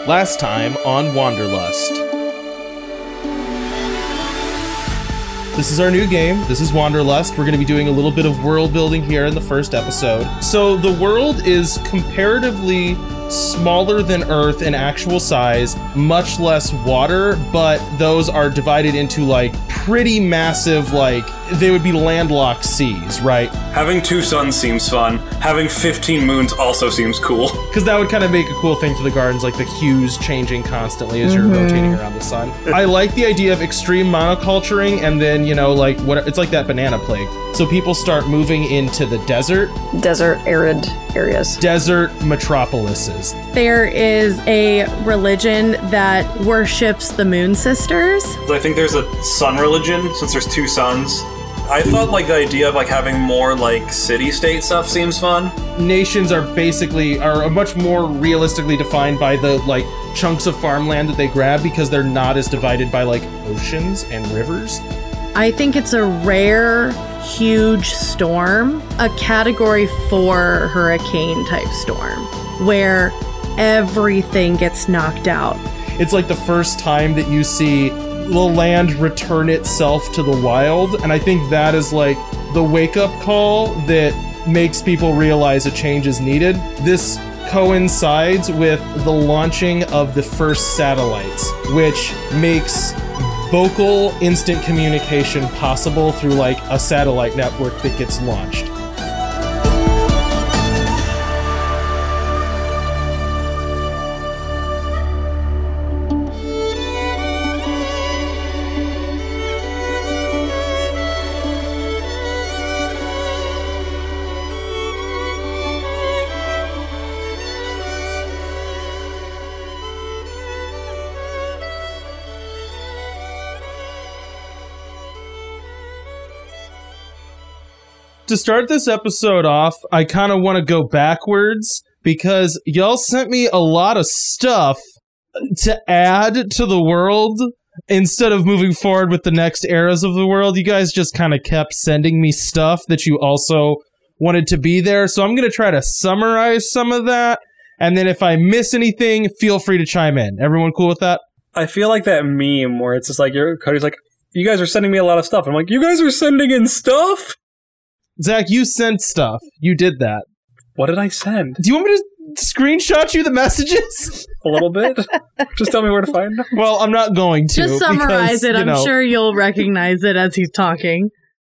Last time on Wanderlust. This is our new game. This is Wanderlust. We're going to be doing a little bit of world building here in the first episode. So the world is comparatively smaller than Earth in actual size, much less water, but those are divided into like pretty massive, like they would be landlocked seas, right? Having 2 suns seems fun. Having 15 moons also seems cool. Because that would kind of make a cool thing for the gardens, like the hues changing constantly as you're rotating around the sun. I like the idea of extreme monoculturing and then, you know, like what it's like that banana plague. So people start moving into the desert. Desert, arid areas. Desert metropolises. There is a religion that worships the Moon Sisters. I think there's a sun religion, since there's 2 suns. I thought like the idea of like having more like city-state stuff seems fun. Nations are much more realistically defined by the like chunks of farmland that they grab because they're not as divided by like oceans and rivers. I think it's a rare, huge storm, a Category 4 hurricane type storm, where everything gets knocked out. It's like the first time that you see the land return itself to the wild, and I think that is like the wake-up call that makes people realize a change is needed. This coincides with the launching of the first satellites, which makes vocal instant communication possible through like a satellite network that gets launched. To start this episode off, I kind of want to go backwards because y'all sent me a lot of stuff to add to the world instead of moving forward with the next eras of the world. You guys just kind of kept sending me stuff that you also wanted to be there. So I'm going to try to summarize some of that. And then if I miss anything, feel free to chime in. Everyone cool with that? I feel like that meme where it's just like, Cody's like, you guys are sending me a lot of stuff. I'm like, you guys are sending in stuff? Zach, you sent stuff. You did that. What did I send? Do you want me to screenshot you the messages? A little bit? Just tell me where to find them. Well, I'm not going to. Just summarize it. I'm sure you'll recognize it as he's talking.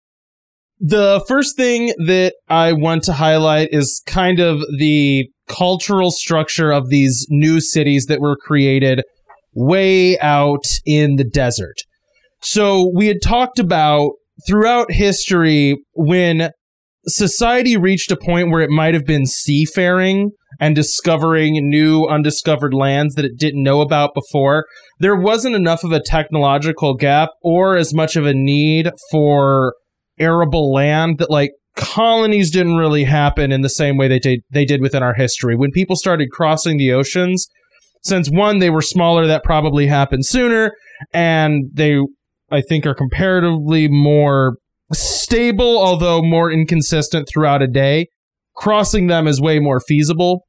The first thing that I want to highlight is kind of the cultural structure of these new cities that were created way out in the desert. So we had talked about throughout history, when society reached a point where it might have been seafaring and discovering new undiscovered lands that it didn't know about before, there wasn't enough of a technological gap or as much of a need for arable land that like colonies didn't really happen in the same way they did within our history. When people started crossing the oceans, since one, they were smaller, that probably happened sooner, and they I think are comparatively more stable, although more inconsistent throughout a day. Crossing them is way more feasible.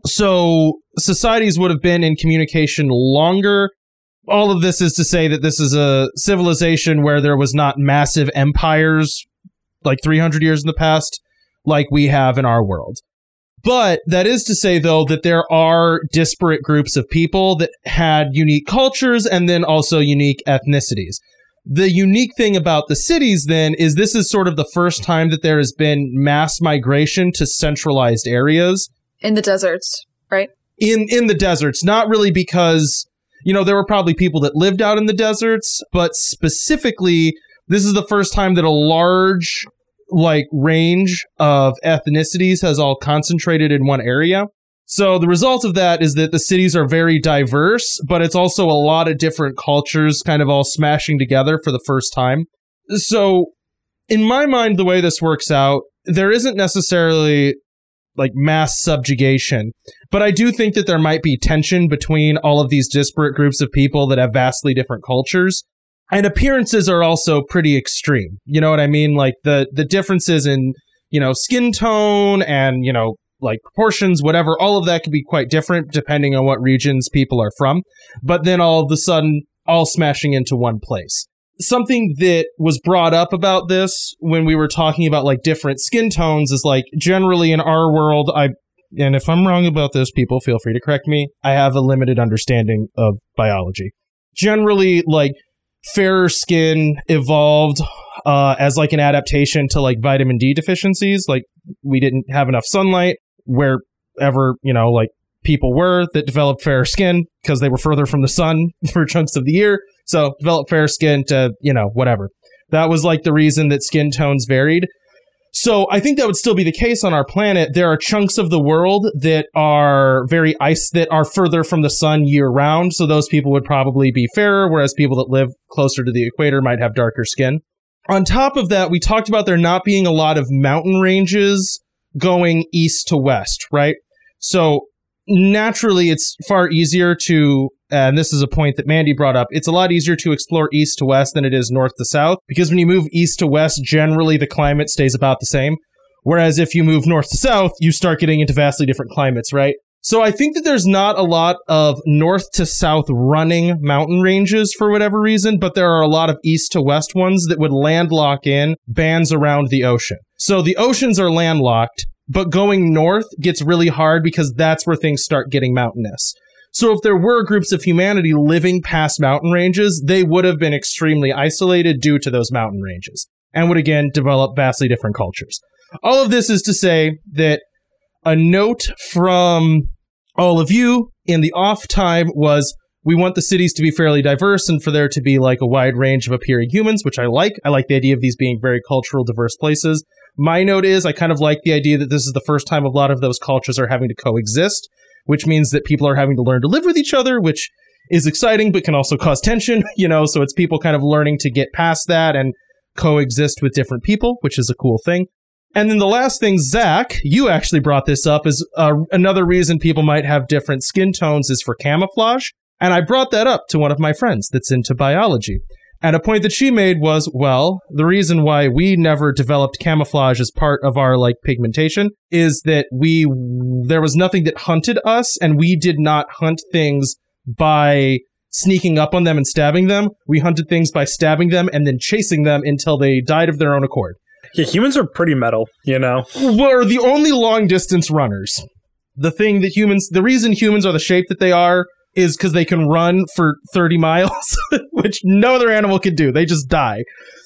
So societies would have been in communication longer. All of this is to say that this is a civilization where there was not massive empires like 300 years in the past like we have in our world. But that is to say, though, that there are disparate groups of people that had unique cultures and then also unique ethnicities. The unique thing about the cities, then, is this is sort of the first time that there has been mass migration to centralized areas. In the deserts, right? In the deserts. Not really because, you know, there were probably people that lived out in the deserts, but specifically, this is the first time that a large, like, range of ethnicities has all concentrated in one area. So the result of that is that the cities are very diverse, but it's also a lot of different cultures kind of all smashing together for the first time. So in my mind, the way this works out, there isn't necessarily like mass subjugation, but I do think that there might be tension between all of these disparate groups of people that have vastly different cultures. And appearances are also pretty extreme. You know what I mean? Like the differences in, you know, skin tone and, you know, like proportions, whatever. All of that could be quite different depending on what regions people are from. But then all of a sudden, all smashing into one place. Something that was brought up about this when we were talking about like different skin tones is like generally in our world, and if I'm wrong about this, people feel free to correct me. I have a limited understanding of biology. Generally, like fairer skin evolved as like an adaptation to like vitamin D deficiencies. Like we didn't have enough sunlight wherever, like people were that developed fairer skin because they were further from the sun for chunks of the year. So developed fair skin to, whatever. That was like the reason that skin tones varied. So I think that would still be the case on our planet. There are chunks of the world that are that are further from the sun year round. So those people would probably be fairer, whereas people that live closer to the equator might have darker skin. On top of that, we talked about there not being a lot of mountain ranges going east to west, right? So naturally, it's far easier to, and this is a point that Mandy brought up, it's a lot easier to explore east to west than it is north to south, because when you move east to west, generally the climate stays about the same. Whereas if you move north to south, you start getting into vastly different climates, right? So I think that there's not a lot of north to south running mountain ranges for whatever reason, but there are a lot of east to west ones that would landlock in bands around the ocean. So the oceans are landlocked, but going north gets really hard because that's where things start getting mountainous. So if there were groups of humanity living past mountain ranges, they would have been extremely isolated due to those mountain ranges and would again develop vastly different cultures. All of this is to say that a note from all of you in the off time was we want the cities to be fairly diverse and for there to be like a wide range of appearing humans, which I like. I like the idea of these being very cultural, diverse places. My note is I kind of like the idea that this is the first time a lot of those cultures are having to coexist, which means that people are having to learn to live with each other, which is exciting, but can also cause tension, so it's people kind of learning to get past that and coexist with different people, which is a cool thing. And then the last thing, Zach, you actually brought this up, is another reason people might have different skin tones is for camouflage. And I brought that up to one of my friends that's into biology. And a point that she made was, well, the reason why we never developed camouflage as part of our pigmentation is that there was nothing that hunted us, and we did not hunt things by sneaking up on them and stabbing them. We hunted things by stabbing them and then chasing them until they died of their own accord. Yeah, humans are pretty metal, We're the only long distance runners. The reason humans are the shape that they are is because they can run for 30 miles, which no other animal can do. They just die.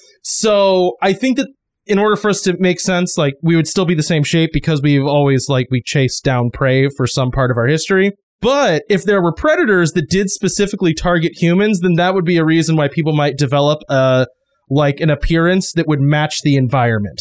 So I think that in order for us to make sense, we would still be the same shape because we've always, we chased down prey for some part of our history. But if there were predators that did specifically target humans, then that would be a reason why people might develop an appearance that would match the environment.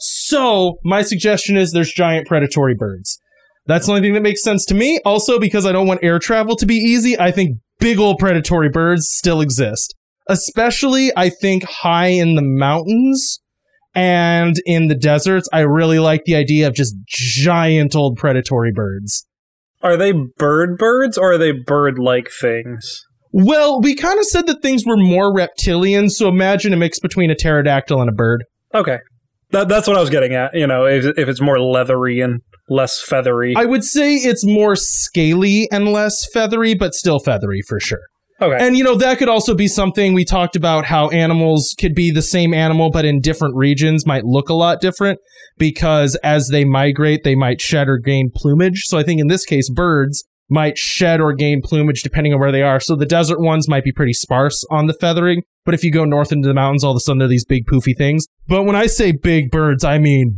So my suggestion is there's giant predatory birds. That's the only thing that makes sense to me. Also, because I don't want air travel to be easy, I think big old predatory birds still exist. Especially, I think, high in the mountains and in the deserts. I really like the idea of just giant old predatory birds. Are they birds or are they bird-like things? Well, we kind of said that things were more reptilian, so imagine a mix between a pterodactyl and a bird. Okay. That's what I was getting at, if it's more leathery and less feathery. I would say it's more scaly and less feathery, but still feathery for sure. Okay. And, that could also be something we talked about, how animals could be the same animal, but in different regions might look a lot different because as they migrate, they might shed or gain plumage. So I think in this case, birds might shed or gain plumage depending on where they are. So the desert ones might be pretty sparse on the feathering. But if you go north into the mountains, all of a sudden they're these big poofy things. But when I say big birds, I mean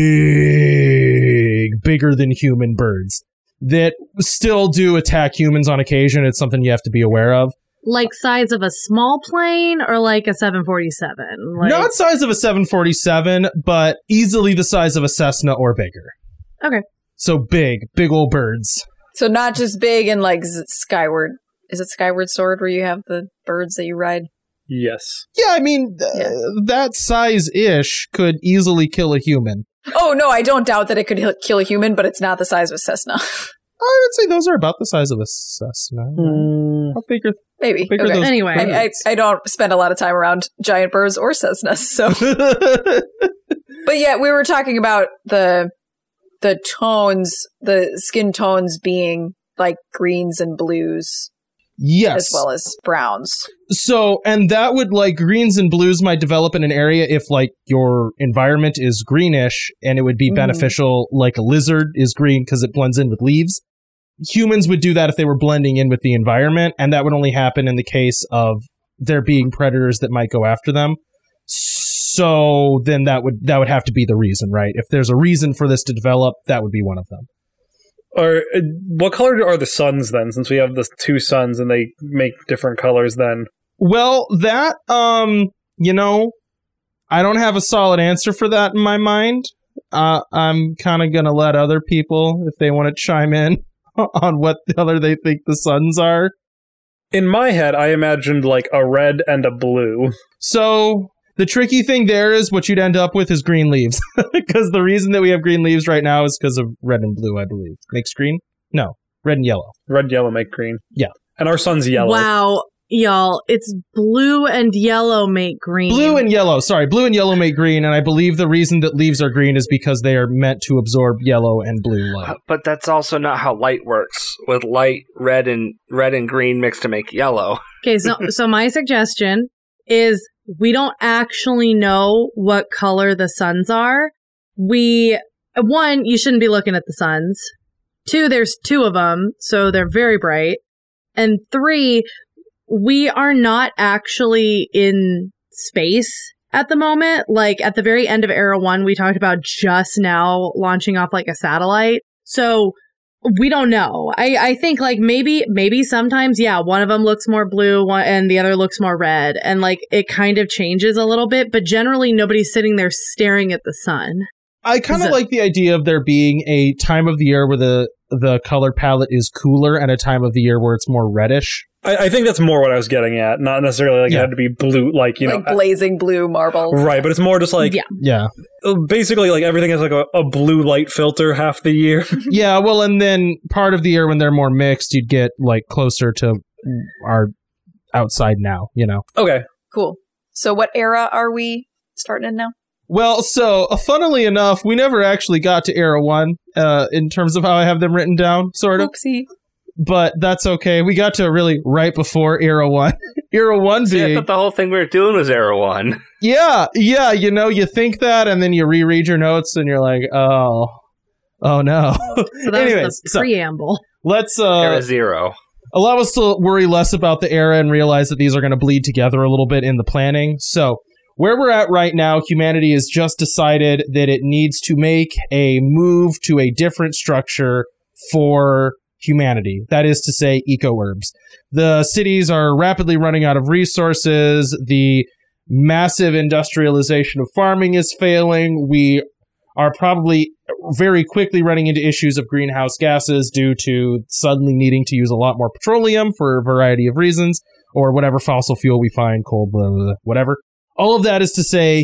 bigger than human birds that still do attack humans on occasion. It's something you have to be aware of. Like size of a small plane or like a 747? Not size of a 747, but easily the size of a Cessna or bigger. Okay. So big old birds. So not just big and Skyward. Is it Skyward Sword where you have the birds that you ride? Yes. Yeah, I mean, that size-ish could easily kill a human. Oh, no, I don't doubt that it could kill a human, but it's not the size of a Cessna. I would say those are about the size of a Cessna. How big are Maybe. Bigger Okay. those Anyway. I don't spend a lot of time around giant birds or Cessnas, so. But yeah, we were talking about the the tones, the skin tones being like greens and blues Yes. as well as browns. So, and that would, like, greens and blues might develop in an area if, like, your environment is greenish, and it would be beneficial, like a lizard is green because it blends in with leaves. Humans would do that if they were blending in with the environment, and that would only happen in the case of there being predators that might go after them. So then that would have to be the reason, right? If there's a reason for this to develop, that would be one of them. Or what color are the suns then? Since we have the two suns and they make different colors then. Well, that, you know, I don't have a solid answer for that in my mind. I'm kind of going to let other people, if they want to chime in on what color they think the suns are. In my head, I imagined like a red and a blue. So the tricky thing there is what you'd end up with is green leaves. Because the reason that we have green leaves right now is because of red and blue, I believe. Makes green? No, red and yellow. Red and yellow make green. Yeah. And our sun's yellow. Wow, y'all, it's blue and yellow make green. Blue and yellow make green, and I believe the reason that leaves are green is because they are meant to absorb yellow and blue light. But that's also not how light works. With light, red and green mixed to make yellow. Okay, so my suggestion is we don't actually know what color the suns are. One, you shouldn't be looking at the suns. Two, there's two of them, so they're very bright. And three, we are not actually in space at the moment. Like, at the very end of Era 1, we talked about just now launching off, like, a satellite. So, we don't know. I think, like, maybe sometimes, yeah, one of them looks more blue and the other looks more red. And, like, it kind of changes a little bit. But generally, nobody's sitting there staring at the sun. I kind of like the idea of there being a time of the year where the color palette is cooler and a time of the year where it's more reddish. I think that's more what I was getting at. Not necessarily like it had to be blue, like, you like know. blazing blue marbles. Right, but it's more just like... Yeah. Basically, like, everything has like a blue light filter half the year. Yeah, well, and then part of the year when they're more mixed, you'd get, like, closer to our outside now, you know? Okay. Cool. So what era are we starting in now? Well, so, funnily enough, we never actually got to Era 1 in terms of how I have them written down, sort of. Oopsie. But that's okay. We got to really right before Era 1. Era 1 See, I being... thought the whole thing we were doing was Era 1. Yeah, you know, you think that, and then you reread your notes, and you're like, oh no. So that Anyways, was the preamble. Let's... Era 0. allow us to worry less about the era and realize that these are going to bleed together a little bit in the planning. So, where we're at right now, humanity has just decided that it needs to make a move to a different structure for humanity. That is to say, eco-herbs. The cities are rapidly running out of resources. The massive industrialization of farming is failing. We are probably very quickly running into issues of greenhouse gases due to suddenly needing to use a lot more petroleum for a variety of reasons, or whatever fossil fuel we find, coal, blah, blah, blah, whatever. All of that is to say,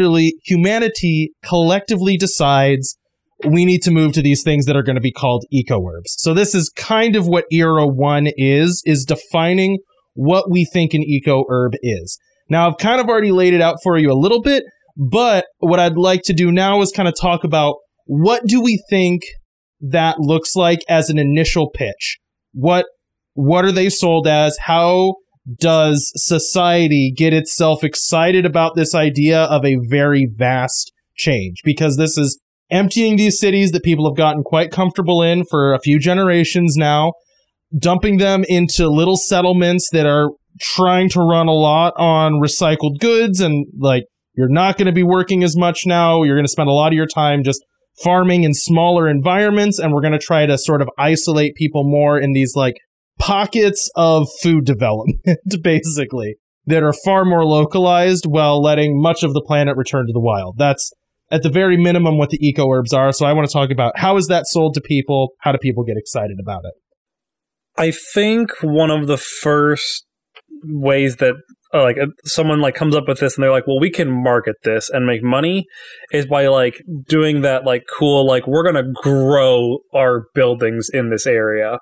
humanity collectively decides we need to move to these things that are going to be called eco-herbs. So this is kind of what Era 1 is defining what we think an eco-herb is. Now, I've kind of already laid it out for you a little bit, but what I'd like to do now is kind of talk about what do we think that looks like as an initial pitch? What are they sold as? How does society get itself excited about this idea of a very vast change? Because this is emptying these cities that people have gotten quite comfortable in for a few generations now, dumping them into little settlements that are trying to run a lot on recycled goods, and like, you're not going to be working as much now. You're going to spend a lot of your time just farming in smaller environments, and we're going to try to sort of isolate people more in these like pockets of food development, basically, that are far more localized while letting much of the planet return to the wild. That's at the very minimum what the eco-herbs are. So I want to talk about how is that sold to people? How do people get excited about it? I think one of the first ways that someone like comes up with this and they're like, well, we can market this and make money is by like doing that like cool, like we're going to grow our buildings in this area.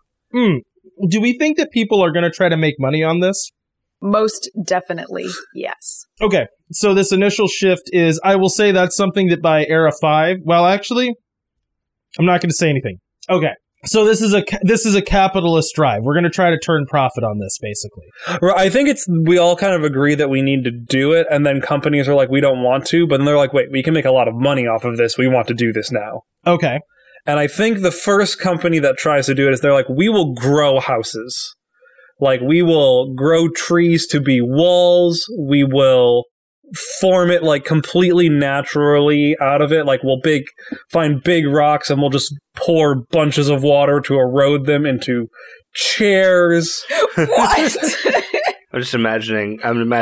Do we think that people are going to try to make money on this? Most definitely, yes. Okay, so this initial shift is, I will say that's something that by Era 5, well, actually, I'm not going to say anything. Okay. So this is a capitalist drive. We're going to try to turn profit on this, basically. I think we all kind of agree that we need to do it, and then companies are like, we don't want to, but then they're like, wait, we can make a lot of money off of this. We want to do this now. Okay. And I think the first company that tries to do it is they're like, we will grow houses. Like, we will grow trees to be walls. We will form it like completely naturally out of it. Like, we'll find big rocks and we'll just pour bunches of water to erode them into chairs. What? I'm imagining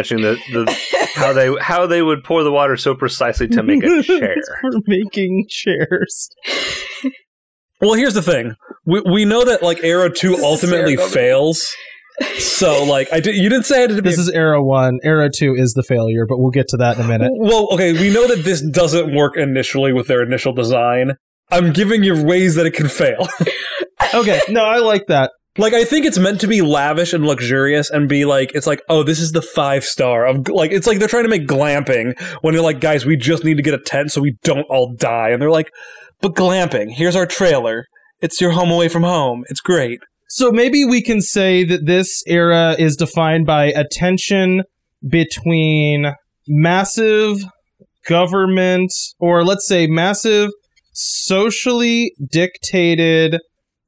how they would pour the water so precisely to make a chair. For making chairs. Well, here's the thing. We know that like Era 2 ultimately fails. So, like, you didn't say it. This is Era 1. Era 2 is the failure, but we'll get to that in a minute. Well, okay, we know that this doesn't work initially with their initial design. I'm giving you ways that it can fail. Okay, no, I like that. Like, I think it's meant to be lavish and luxurious and be like, it's like, oh, this is the 5-star of, like, it's like they're trying to make glamping when they're like, guys, we just need to get a tent so we don't all die. And they're like, but glamping, here's our trailer. It's your home away from home. It's great. So maybe we can say that this era is defined by a tension between massive government, or let's say massive socially dictated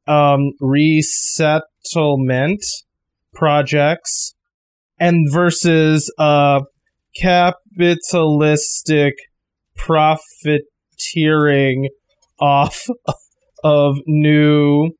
resettlement projects, and versus capitalistic profiteering off of new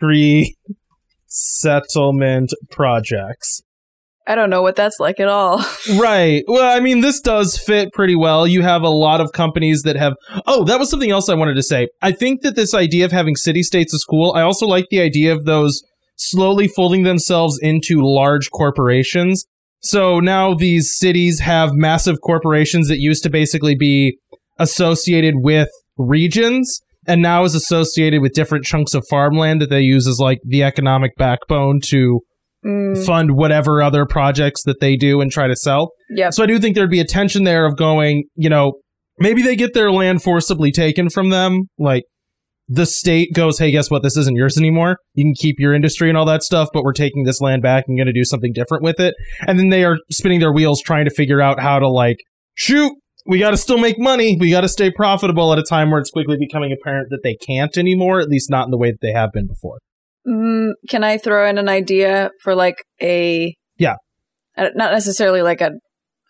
resettlement projects. I don't know what that's like at all. Right. Well, I mean, this does fit pretty well. You have a lot of companies that have... Oh, that was something else I wanted to say. I think that this idea of having city-states is cool. I also like the idea of those slowly folding themselves into large corporations. So now these cities have massive corporations that used to basically be associated with regions, and now is associated with different chunks of farmland that they use as like the economic backbone to fund whatever other projects that they do and try to sell. Yeah. So I do think there'd be a tension there of going, you know, maybe they get their land forcibly taken from them. Like the state goes, hey, guess what? This isn't yours anymore. You can keep your industry and all that stuff, but we're taking this land back and going to do something different with it. And then they are spinning their wheels trying to figure out how to like, shoot, we got to still make money. We got to stay profitable at a time where it's quickly becoming apparent that they can't anymore, at least not in the way that they have been before. Can I throw in an idea for like not necessarily like a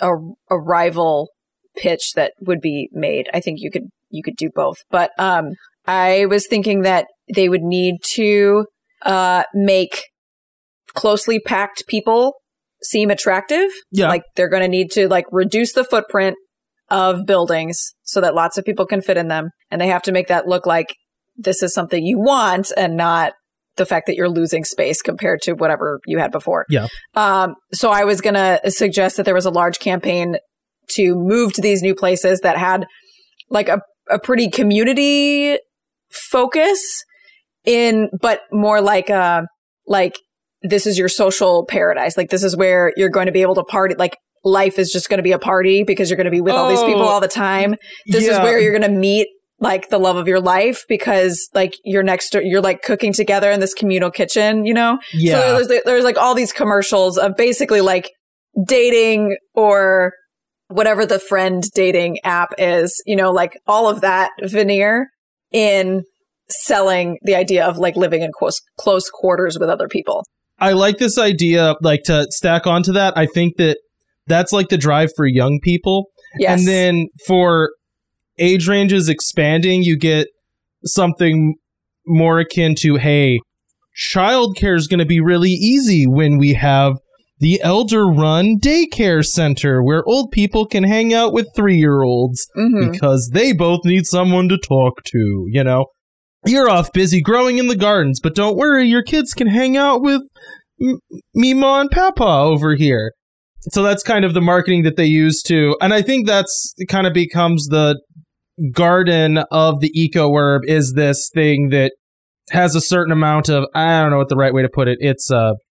rival pitch that would be made? I think you could do both, but I was thinking that they would need to make closely packed people seem attractive. Yeah, like they're going to need to like reduce the footprint of buildings so that lots of people can fit in them, and they have to make that look like this is something you want and not the fact that you're losing space compared to whatever you had before. Yeah. So I was going to suggest that there was a large campaign to move to these new places that had like a pretty community focus but more like this is your social paradise. Like this is where you're going to be able to party. Like life is just going to be a party because you're going to be with all these people all the time. This is where you're going to meet like the love of your life because like you're like cooking together in this communal kitchen, you know? Yeah. So there's like all these commercials of basically like dating or whatever the friend dating app is, you know, like all of that veneer in selling the idea of like living in close quarters with other people. I like this idea, like to stack onto that. I think that's like the drive for young people. Yes. And then for age ranges expanding, you get something more akin to, hey, childcare is going to be really easy when we have the elder-run daycare center where old people can hang out with 3-year-olds because they both need someone to talk to, you know? You're off busy growing in the gardens, but don't worry, your kids can hang out with Mima and Papa over here. So that's kind of the marketing that they use to, and I think that's kind of becomes the garden of the eco-herb, is this thing that has a certain amount of, I don't know what the right way to put it, it's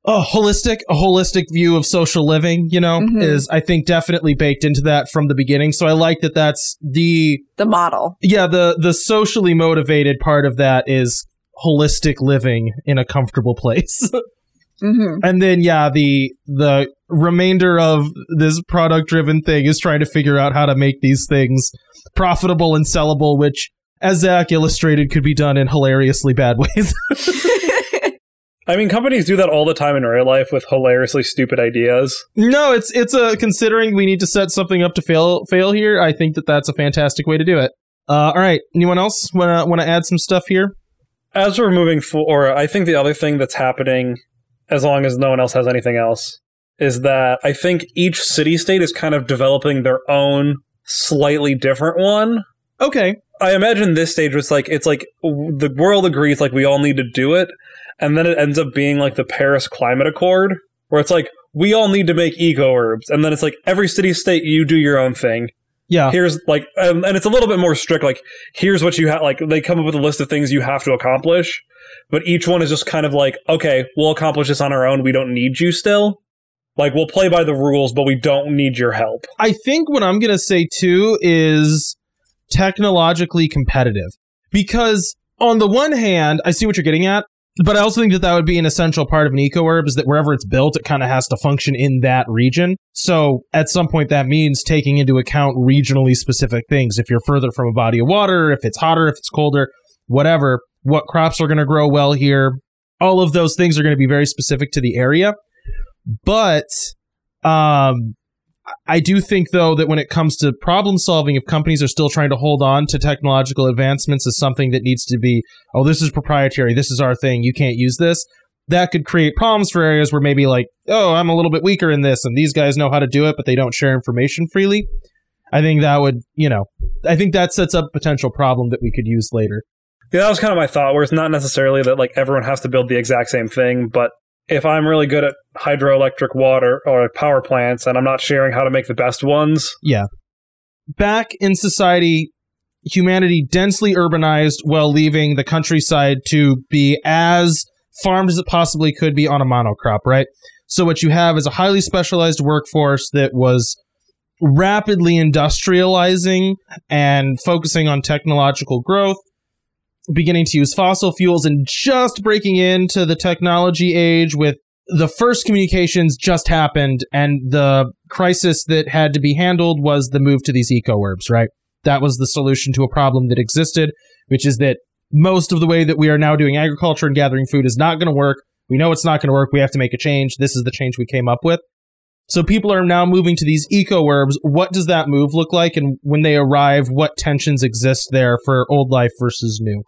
a holistic view of social living, is, I think, definitely baked into that from the beginning. So I like that that's the model. Yeah, the socially motivated part of that is holistic living in a comfortable place. And then, the remainder of this product-driven thing is trying to figure out how to make these things profitable and sellable, which, as Zach illustrated, could be done in hilariously bad ways. I mean, companies do that all the time in real life with hilariously stupid ideas. No, it's considering we need to set something up to fail here, I think that's a fantastic way to do it. All right, anyone else want to add some stuff here? As we're moving forward, I think the other thing that's happening, as long as no one else has anything else, is that I think each city-state is kind of developing their own slightly different one. Okay. I imagine this stage was it's like the world agrees we all need to do it, and then it ends up being like the Paris Climate Accord, where it's like, we all need to make eco-herbs, and then it's like, every city-state, you do your own thing. Yeah. Here's and it's a little bit more strict, here's what you have, they come up with a list of things you have to accomplish, but each one is just kind of okay, we'll accomplish this on our own, we don't need you still. We'll play by the rules, but we don't need your help. I think what I'm going to say, too, is technologically competitive. Because, on the one hand, I see what you're getting at, but I also think that would be an essential part of an eco-herb, is that wherever it's built, it kind of has to function in that region. So, at some point, that means taking into account regionally specific things. If you're further from a body of water, if it's hotter, if it's colder, whatever, what crops are going to grow well here, all of those things are going to be very specific to the area. But I do think, though, that when it comes to problem solving, if companies are still trying to hold on to technological advancements as something that needs to be, this is proprietary, this is our thing, you can't use this, that could create problems for areas where maybe I'm a little bit weaker in this, and these guys know how to do it, but they don't share information freely. I think that would, I think that sets up a potential problem that we could use later. Yeah, that was kind of my thought, where it's not necessarily that everyone has to build the exact same thing, but if I'm really good at hydroelectric water or power plants and I'm not sharing how to make the best ones. Yeah. Back in society, humanity densely urbanized while leaving the countryside to be as farmed as it possibly could be on a monocrop, right? So what you have is a highly specialized workforce that was rapidly industrializing and focusing on technological growth, beginning to use fossil fuels, and just breaking into the technology age with the first communications just happened, and the crisis that had to be handled was the move to these eco-herbs, right? That was the solution to a problem that existed, which is that most of the way that we are now doing agriculture and gathering food is not going to work. We know it's not going to work. We have to make a change. This is the change we came up with. So people are now moving to these eco-herbs. What does that move look like? And when they arrive, what tensions exist there for old life versus new?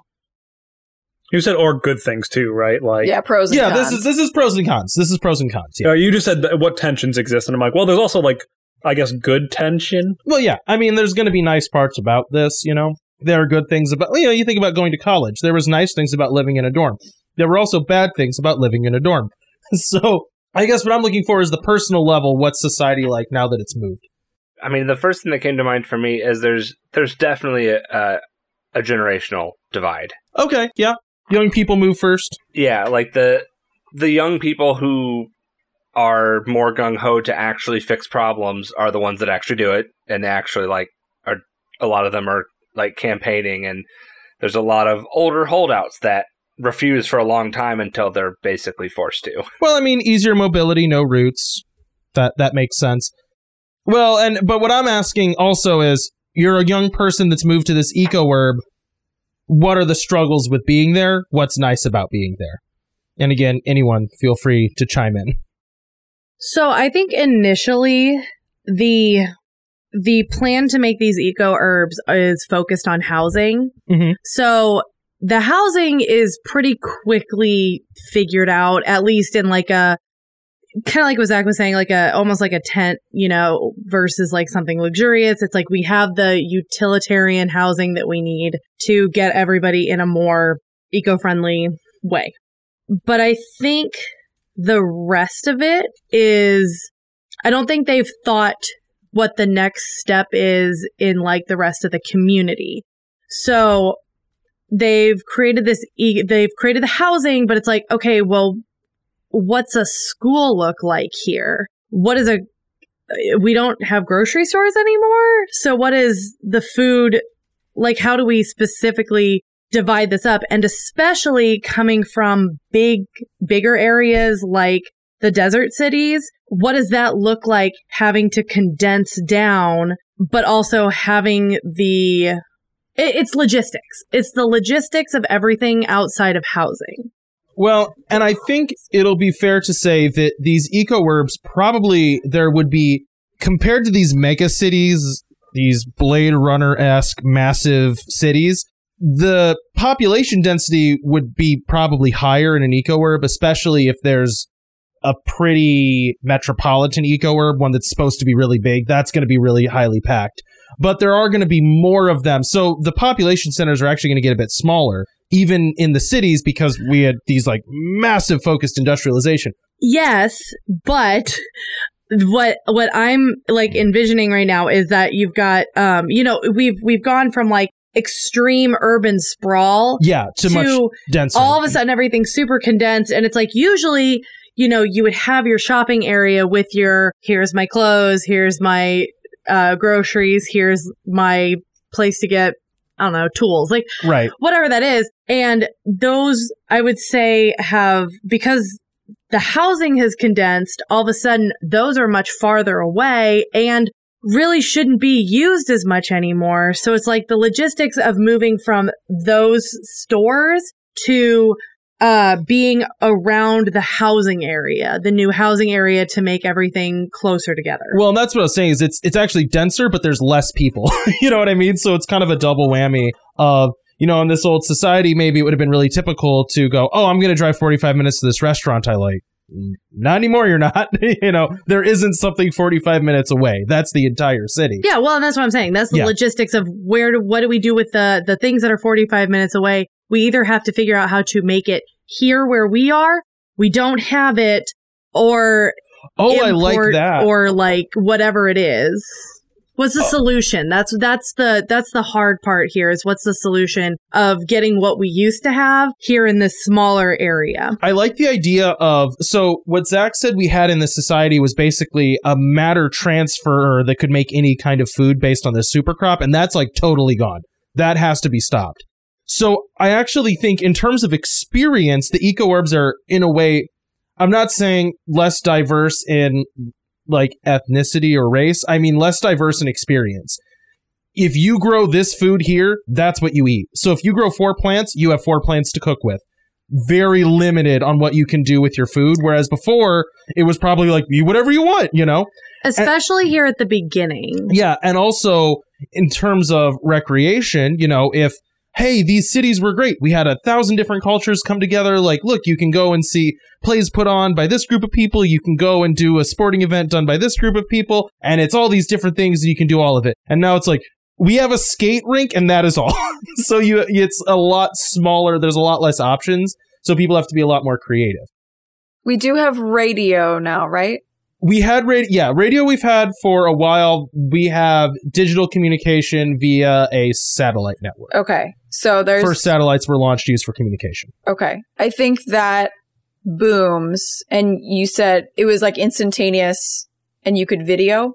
You said or good things too, right? Pros and cons. This is pros and cons. This is pros and cons. Yeah. You just said what tensions exist, and I'm like, well, there's also I guess good tension. Well, yeah. I mean, there's going to be nice parts about this. There are good things about. You think about going to college. There was nice things about living in a dorm. There were also bad things about living in a dorm. So I guess what I'm looking for is the personal level. What's society like now that it's moved? I mean, the first thing that came to mind for me is there's definitely a generational divide. Okay. Yeah. Young people move first. Yeah, the young people who are more gung-ho to actually fix problems are the ones that actually do it, and they actually are, a lot of them are campaigning, and there's a lot of older holdouts that refuse for a long time until they're basically forced to. Well, I mean, easier mobility, no roots. That makes sense. Well, but what I'm asking also is, you're a young person that's moved to this eco-herb. What are the struggles with being there? What's nice about being there? And again, anyone, feel free to chime in. So I think initially the plan to make these eco-herbs is focused on housing. Mm-hmm. So the housing is pretty quickly figured out, at least in a kind of like what Zach was saying, almost like a tent, versus something luxurious. It's we have the utilitarian housing that we need to get everybody in a more eco-friendly way. But I think the rest of it is, I don't think they've thought what the next step is in the rest of the community. So they've created they've created the housing, but it's okay, well, what's a school look like here? We don't have grocery stores anymore. So what is the food, like, how do we specifically divide this up? And especially coming from bigger areas like the desert cities, what does that look like having to condense down, but also having it's logistics. It's the logistics of everything outside of housing. Well, and I think it'll be fair to say that these eco-urbs probably there would be, compared to these mega cities, these Blade Runner-esque massive cities, the population density would be probably higher in an eco-urb, especially if there's a pretty metropolitan eco-urb, one that's supposed to be really big. That's going to be really highly packed. But there are going to be more of them. So the population centers are actually going to get a bit smaller, even in the cities, because we had these like massive focused industrialization. Yes, but what I'm like envisioning right now is that you've got we've gone from like extreme urban sprawl to much denser. All of a sudden everything's super condensed, and it's like usually you would have your shopping area with your, here's my clothes, here's my groceries, here's my place to get, I don't know, tools, like whatever that is. And those, I would say, have, because the housing has condensed, all of a sudden those are much farther away and really shouldn't be used as much anymore. So it's like the logistics of moving from those stores to being around the housing area, the new housing area, to make everything closer together. Well, and that's what I was saying, is it's actually denser, but there's less people. You know what I mean? So it's kind of a double whammy of, in this old society, maybe it would have been really typical to go, oh, I'm going to drive 45 minutes to this restaurant I like. Not anymore, you're not. There isn't something 45 minutes away. That's the entire city. Yeah, well, and that's what I'm saying. That's the logistics of what do we do with the things that are 45 minutes away? We either have to figure out how to make it here where we are, we don't have it, or I like that, or like whatever it is. What's the solution? That's the hard part here, is what's the solution of getting what we used to have here in this smaller area. I like the idea of, so what Zach said we had in this society was basically a matter transfer that could make any kind of food based on the super crop, and that's like totally gone. That has to be stopped. So I actually think in terms of experience, the eco-urbs are, in a way, I'm not saying less diverse in like ethnicity or race. I mean less diverse in experience. If you grow this food here, that's what you eat. So if you grow 4 plants, you have 4 plants to cook with. Very limited on what you can do with your food. Whereas before, it was probably like, eat whatever you want, Especially here at the beginning. Yeah, and also in terms of recreation, if, hey, these cities were great. We had 1,000 different cultures come together. Like, look, you can go and see plays put on by this group of people. You can go and do a sporting event done by this group of people. And it's all these different things, and you can do all of it. And now it's like, we have a skate rink, and that is all. So it's a lot smaller. There's a lot less options. So people have to be a lot more creative. We do have radio now, right? We had radio. Yeah, radio we've had for a while. We have digital communication via a satellite network. Okay. So there's... First satellites were launched used for communication. Okay. I think that booms, and you said it was like instantaneous and you could video,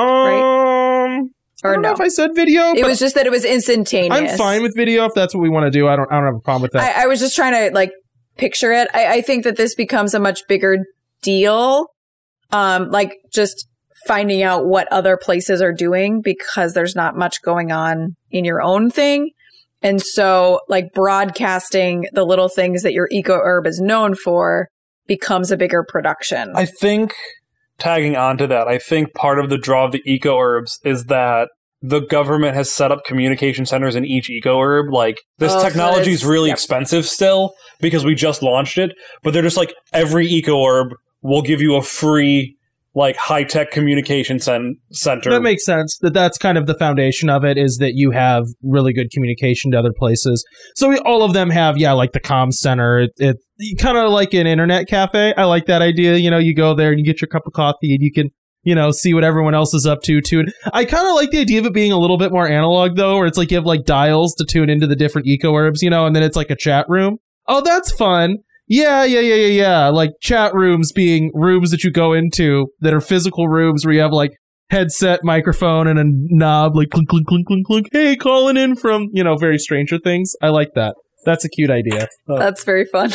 right? Or I don't know if I said video. It was just that it was instantaneous. I'm fine with video if that's what we want to do. I don't have a problem with that. I was just trying to like picture it. I think that this becomes a much bigger deal. Like just finding out what other places are doing, because there's not much going on in your own thing. And so like broadcasting the little things that your eco-urb is known for becomes a bigger production. I think, tagging onto that, I think part of the draw of the eco-urbs is that the government has set up communication centers in each eco-urb. Like, this technology is really expensive still because we just launched it, but they're just like, every eco-urb will give you a free, like, high-tech communication center. That makes sense. That's kind of the foundation of it, is that you have really good communication to other places. So all of them have, like the comm center. It's kind of like an internet cafe. I like that idea. You go there and you get your cup of coffee and you can, see what everyone else is up to too. And I kind of like the idea of it being a little bit more analog, though, where it's like you have like dials to tune into the different eco-urbs, and then it's like a chat room. Oh, that's fun. Yeah. Like chat rooms being rooms that you go into that are physical rooms where you have like headset, microphone, and a knob, like clink, clink, clink, clink, clink. Hey, calling in from, very Stranger Things. I like that. That's a cute idea. That's very fun.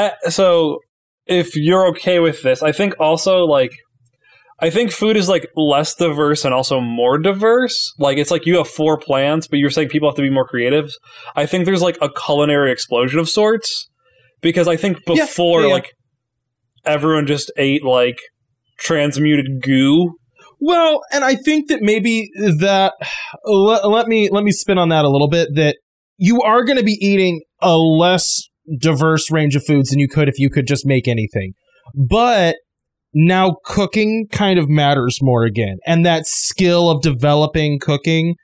So if you're okay with this, I think also I think food is like less diverse and also more diverse. Like it's like you have 4 plans, but you're saying people have to be more creative. I think there's like a culinary explosion of sorts because I think before like everyone just ate like transmuted goo. Well, and I think that maybe that let me spin on that a little bit, that you are going to be eating a less diverse range of foods than you could if you could just make anything. But now cooking kind of matters more again. And that skill of developing cooking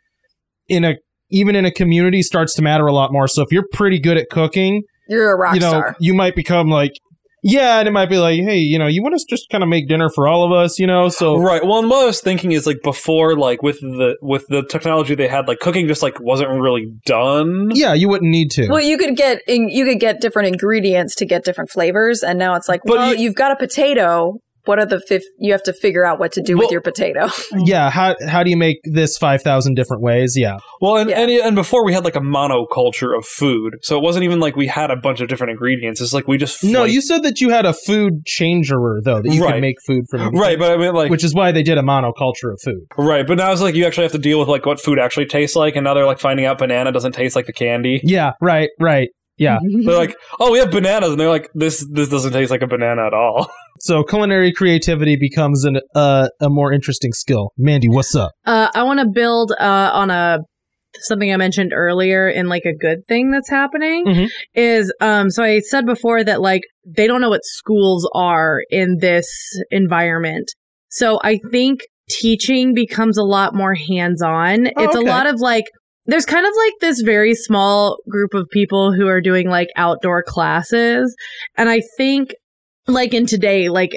even in a community starts to matter a lot more. So if you're pretty good at cooking, you're a rock star. You might become like, and it might be like, hey, you want to just kind of make dinner for all of us, so. Right. Well, and what I was thinking is like before, like with the technology they had, like cooking just like wasn't really done. Yeah, you wouldn't need to. Well, you could get different ingredients to get different flavors. And now it's like, you've got a potato. What are you have to figure out what to do with your potato. Yeah, how do you make this 5,000 different ways? Yeah. Well, and before we had like a monoculture of food. So it wasn't even like we had a bunch of different ingredients. It's like we just No, you said that you had a food changerer though, that you could make food from anything. Right, but I mean like, which is why they did a monoculture of food. Right, but now it's like you actually have to deal with like what food actually tastes like, and now they're like finding out banana doesn't taste like the candy. Yeah, right. Yeah. They're like, "Oh, we have bananas." And they're like, "This doesn't taste like a banana at all." So culinary creativity becomes a more interesting skill. Mandy, what's up? I want to build on something I mentioned earlier in like a good thing that's happening is so I said before that like they don't know what schools are in this environment. So I think teaching becomes a lot more hands-on. It's a lot of like there's kind of like this very small group of people who are doing like outdoor classes. And I think like in today, like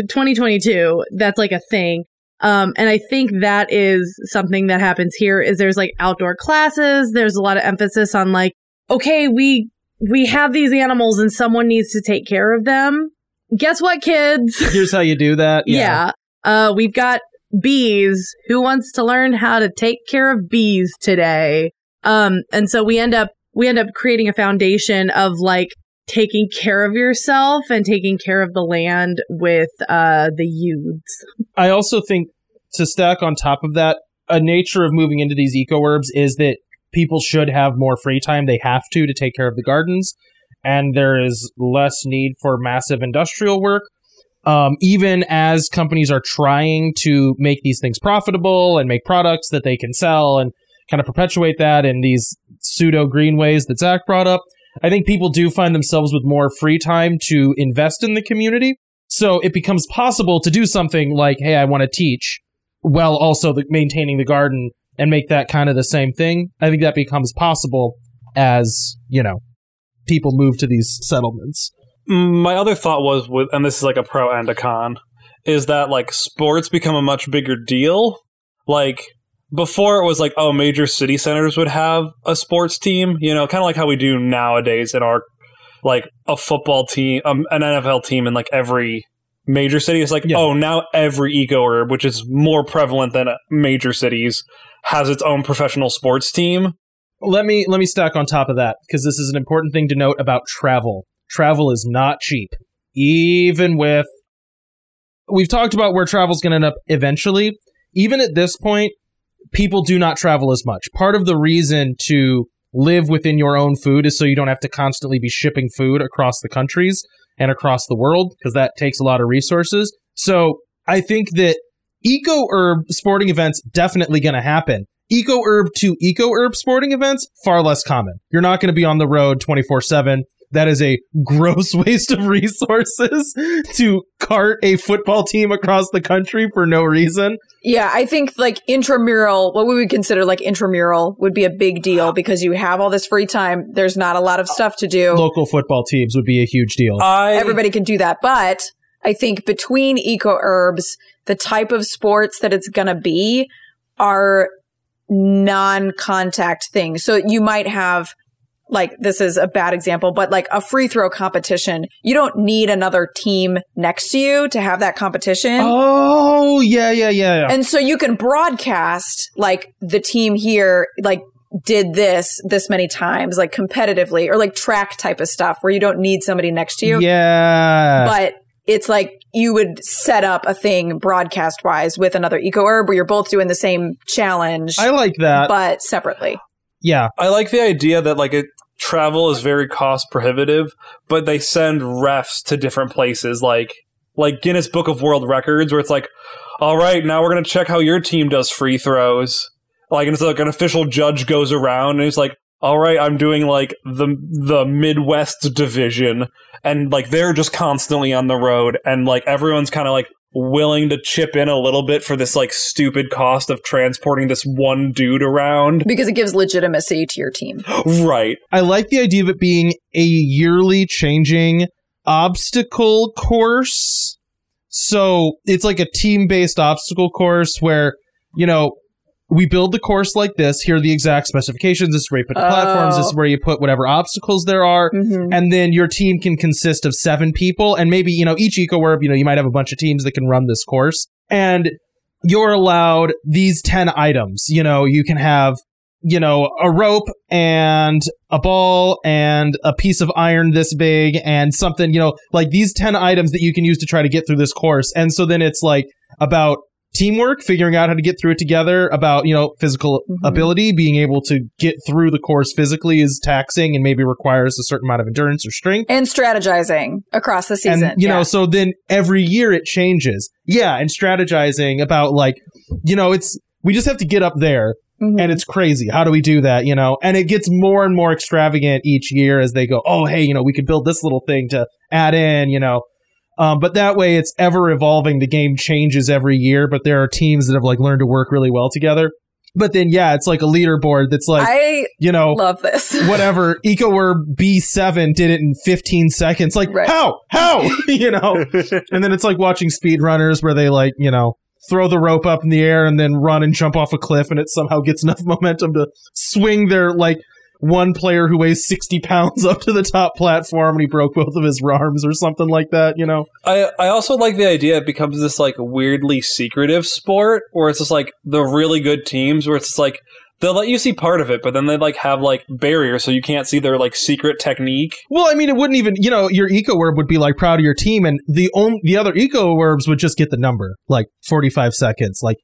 2022, that's like a thing. And I think that is something that happens here is there's like outdoor classes. There's a lot of emphasis on like, okay, we have these animals and someone needs to take care of them. Guess what, kids? Here's how you do that. Yeah. We've got bees. Who wants to learn how to take care of bees today? And so we end up creating a foundation of like taking care of yourself and taking care of the land with the youths. I also think to stack on top of that, a nature of moving into these eco-herbs is that people should have more free time. They have to take care of the gardens, and there is less need for massive industrial work. Even as companies are trying to make these things profitable and make products that they can sell and kind of perpetuate that in these pseudo green ways that Zach brought up, I think people do find themselves with more free time to invest in the community. So it becomes possible to do something like, hey, I want to teach while also maintaining the garden and make that kind of the same thing. I think that becomes possible as, people move to these settlements. My other thought was and this is like a pro and a con, is that like sports become a much bigger deal. Like before it was like, oh, major city centers would have a sports team, kind of like how we do nowadays in our like a football team, an NFL team in like every major city. It's like, oh, now every eco-herb, which is more prevalent than major cities, has its own professional sports team. Let me stack on top of that, because this is an important thing to note about travel. Travel is not cheap. Even with... We've talked about where travel's going to end up eventually. Even at this point, people do not travel as much. Part of the reason to live within your own food is so you don't have to constantly be shipping food across the countries and across the world, because that takes a lot of resources. So I think that eco-herb sporting events definitely going to happen. Eco-herb to eco-herb sporting events, far less common. You're not going to be on the road 24/7. That is a gross waste of resources to cart a football team across the country for no reason. Yeah, I think like intramural, what we would consider like intramural would be a big deal because you have all this free time. There's not a lot of stuff to do. Local football teams would be a huge deal. Everybody can do that. But I think between eco-herbs, the type of sports that it's going to be are non-contact things. So you might have like this is a bad example, but like a free throw competition, you don't need another team next to you to have that competition. Oh, yeah. And so you can broadcast like the team here, like did this many times, like competitively, or like track type of stuff where you don't need somebody next to you. Yeah. But it's like you would set up a thing broadcast wise with another Eco Herb where you're both doing the same challenge. I like that. But separately. Yeah. I like the idea that like travel is very cost prohibitive, but they send refs to different places, like Guinness Book of World Records, where it's like, all right, now we're going to check how your team does free throws. Like, and it's like an official judge goes around and it's like, all right, I'm doing like the Midwest division, and like they're just constantly on the road, and like everyone's kind of like willing to chip in a little bit for this like stupid cost of transporting this one dude around. Because it gives legitimacy to your team. Right. I like the idea of it being a yearly changing obstacle course. So it's like a team-based obstacle course where, you know, we build the course like this. Here are the exact specifications. This is where you put the platforms. This is where you put whatever obstacles there are. Mm-hmm. And then your team can consist of 7 people. And maybe, you know, each Eco Herb, you know, you might have a bunch of teams that can run this course. And you're allowed these 10 items. You know, you can have, you know, a rope and a ball and a piece of iron this big and something, you know, like these 10 items that you can use to try to get through this course. And so then it's like about teamwork, figuring out how to get through it together, about, you know, physical ability, being able to get through the course physically is taxing and maybe requires a certain amount of endurance or strength. And strategizing across the season. And, you know, so then every year it changes. Yeah, and strategizing about like, you know, we just have to get up there. Mm-hmm. And it's crazy. How do we do that, you know? And it gets more and more extravagant each year as they go, oh, hey, you know, we could build this little thing to add in, you know. But that way it's ever evolving. The game changes every year, but there are teams that have like learned to work really well together. But then, yeah, it's like a leaderboard that's like, you know, love this. Whatever. Eco Herb B7 did it in 15 seconds. Like, right. How? You know? And then it's like watching speedrunners where they like, you know, throw the rope up in the air and then run and jump off a cliff, and it somehow gets enough momentum to swing their like one player who weighs 60 pounds up to the top platform and he broke both of his arms or something like that, you know? I also like the idea it becomes this like weirdly secretive sport where it's just like the really good teams where it's just like they'll let you see part of it, but then they like have like barriers so you can't see their like secret technique. Well, I mean, it wouldn't even, you know, your Eco Herb would be like proud of your team, and the other Eco Herbs would just get the number, like 45 seconds. Like,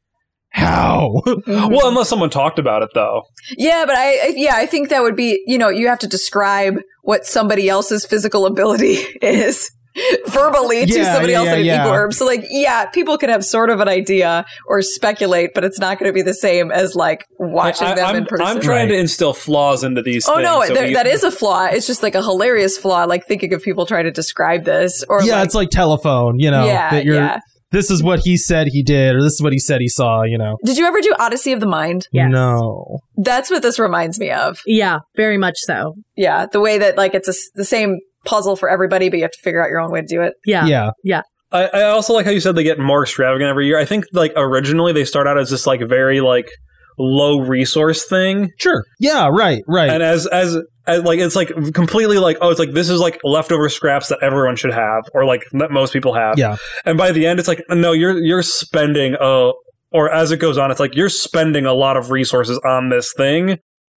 how? Well, unless someone talked about it, though. Yeah, but I think that would be, you know, you have to describe what somebody else's physical ability is verbally to somebody else in an Eco Herb. So, like, yeah, people can have sort of an idea or speculate, but it's not going to be the same as, like, watching them in person. I'm trying to instill flaws into these things. Oh, no, that is a flaw. It's just, like, a hilarious flaw, like, thinking of people trying to describe this. Or yeah, like, it's like telephone, you know. Yeah, this is what he said he did, or this is what he said he saw, you know. Did you ever do Odyssey of the Mind? Yes. No. That's what this reminds me of. Yeah, very much so. Yeah, the way that, like, it's the same puzzle for everybody, but you have to figure out your own way to do it. Yeah. I also like how you said they get more extravagant every year. I think, like, originally they start out as this, like, very, like, low resource thing. Sure. Yeah, right. And as like, it's like completely like, oh, it's like, this is like leftover scraps that everyone should have, or like that most people have. Yeah. And by the end, it's like, no, you're spending, or as it goes on, it's like, you're spending a lot of resources on this thing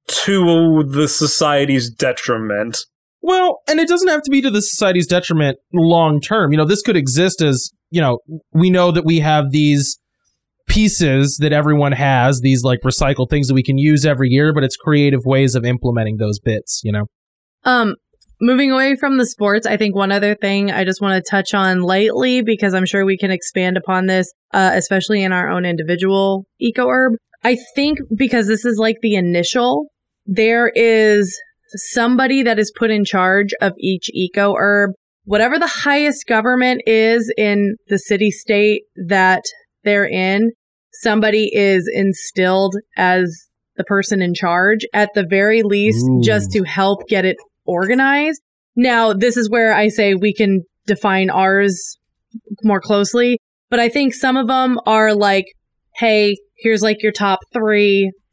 to the society's detriment. Well, and it doesn't have to be to the society's detriment long term. You know, this could exist as, you know, we know that we have these pieces that everyone has, these like recycled things that we can use every year, but it's creative ways of implementing those bits, you know? Moving away from the sports, I think one other thing I just want to touch on lightly, because I'm sure we can expand upon this, especially in our own individual Eco Herb. I think because this is like the initial, there is somebody that is put in charge of each Eco Herb. Whatever the highest government is in the city-state that they're in, somebody is instilled as the person in charge, at the very least, just to help get it organized. Now, this is where I say we can define ours more closely, but I think some of them are like, hey, here's like your top 3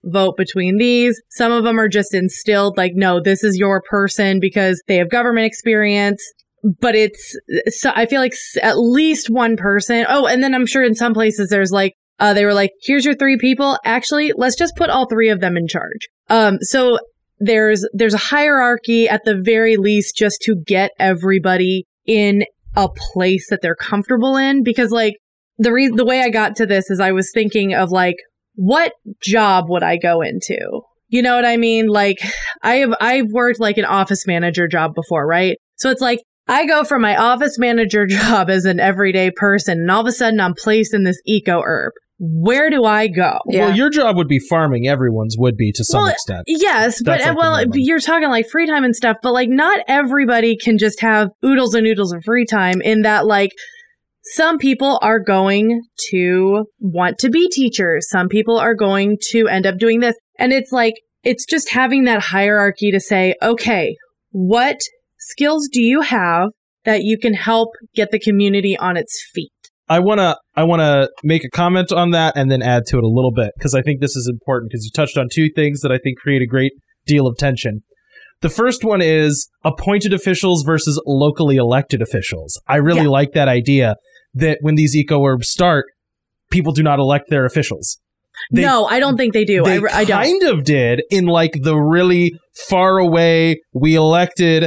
vote between these. Some of them are just instilled, like, no, this is your person because they have government experience. But I feel like at least one person. Oh, and then I'm sure in some places there's like, they were like, here's your 3 people. Actually, let's just put all 3 of them in charge. So there's a hierarchy at the very least just to get everybody in a place that they're comfortable in. Because like the way I got to this is I was thinking of like, what job would I go into? You know what I mean? Like I've worked like an office manager job before, right? So it's like, I go from my office manager job as an everyday person, and all of a sudden I'm placed in this eco-herb. Where do I go? Yeah. Well, your job would be farming. Everyone's would be to some extent. Yes, but you're talking like free time and stuff, but like not everybody can just have oodles and oodles of free time in that like some people are going to want to be teachers. Some people are going to end up doing this. And it's like, it's just having that hierarchy to say, okay, what skills do you have that you can help get the community on its feet? I want to make a comment on that and then add to it a little bit because I think this is important because you touched on 2 things that I think create a great deal of tension. The first one is appointed officials versus locally elected officials. I really like that idea that when these eco-herbs start, people do not elect their officials. No, I don't think they do. They I don't. kind of did in like the really far away, we elected,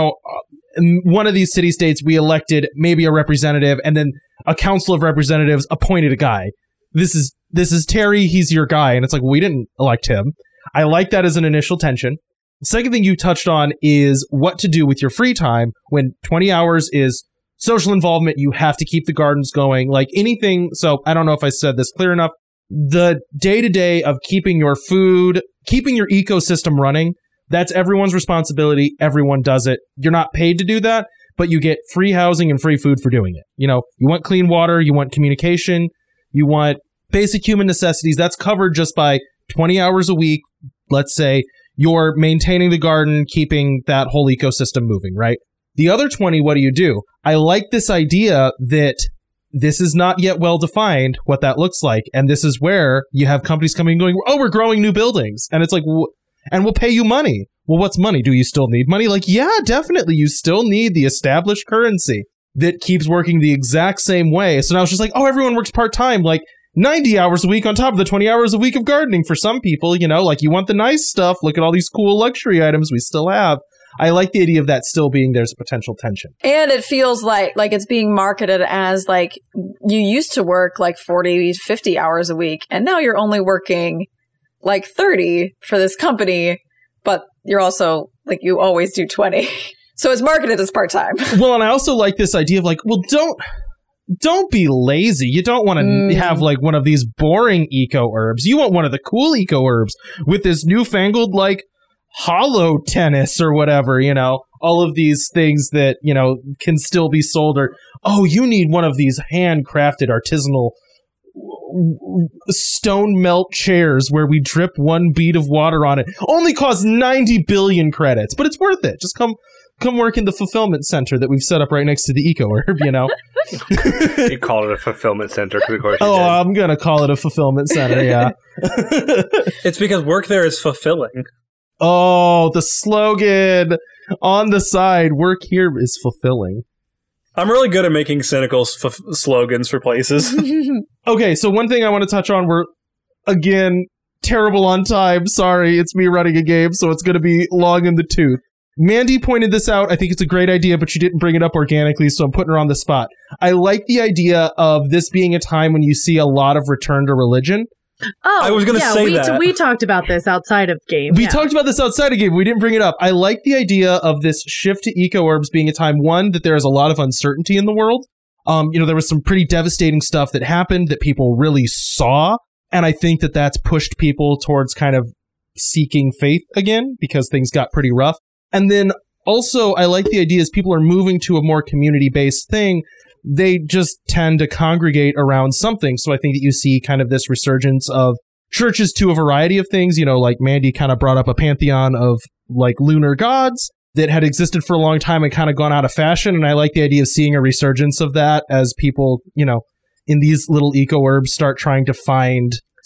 in one of these city-states, we elected maybe a representative and then a council of representatives appointed a guy. This is Terry. He's your guy. And it's like, we didn't elect him. I like that as an initial tension. The second thing you touched on is what to do with your free time when 20 hours is social involvement. You have to keep the gardens going, like anything. So I don't know if I said this clear enough. The day-to-day of keeping your food, keeping your ecosystem running, that's everyone's responsibility. Everyone does it. You're not paid to do that, but you get free housing and free food for doing it. You want clean water, you want communication, you want basic human necessities. That's covered just by 20 hours a week. Let's say you're maintaining the garden, keeping that whole ecosystem moving, right? The other 20, what do? I like this idea that this is not yet well defined what that looks like. And this is where you have companies coming and going, oh, we're growing new buildings. And it's like, and we'll pay you money. Well, what's money? Do you still need money? Like, yeah, definitely. You still need the established currency that keeps working the exact same way. So now it's just like, oh, everyone works part-time, like 90 hours a week on top of the 20 hours a week of gardening for some people, like you want the nice stuff. Look at all these cool luxury items we still have. I like the idea of that still being there's a potential tension. And it feels like it's being marketed as like you used to work like 40, 50 hours a week, and now you're only working like 30 for this company, but you're also like you always do 20. So it's marketed as part-time. Well, and I also like this idea of like, well, don't be lazy. You don't want to have like one of these boring eco-herbs. You want one of the cool eco-herbs with this newfangled like hollow tennis or whatever, all of these things that, can still be sold. Or, oh, you need one of these handcrafted artisanal stone melt chairs where we drip one bead of water on it. Only costs 90 billion credits, but it's worth it. Just come work in the fulfillment center that we've set up right next to the eco-herb, You call it a fulfillment center because of course you did. I'm going to call it a fulfillment center, yeah. It's because work there is fulfilling. Oh, the slogan on the side, work here is fulfilling. I'm really good at making cynical slogans for places. Okay, so one thing I want to touch on, we're, again, terrible on time. Sorry, it's me running a game, so it's going to be long in the tooth. Mandy pointed this out. I think it's a great idea, but she didn't bring it up organically, so I'm putting her on the spot. I like the idea of this being a time when you see a lot of return to religion. Oh, I was going to say that. We talked about this outside of game. We talked about this outside of game. We didn't bring it up. I like the idea of this shift to eco-herbs being a time, one, that there is a lot of uncertainty in the world. There was some pretty devastating stuff that happened that people really saw. And I think that that's pushed people towards kind of seeking faith again because things got pretty rough. And then also, I like the idea as people are moving to a more community-based thing, they just tend to congregate around something. So I think that you see kind of this resurgence of churches to a variety of things. Like Mandy kind of brought up a pantheon of like lunar gods that had existed for a long time and kind of gone out of fashion. And I like the idea of seeing a resurgence of that as people, in these little eco-herbs start trying to find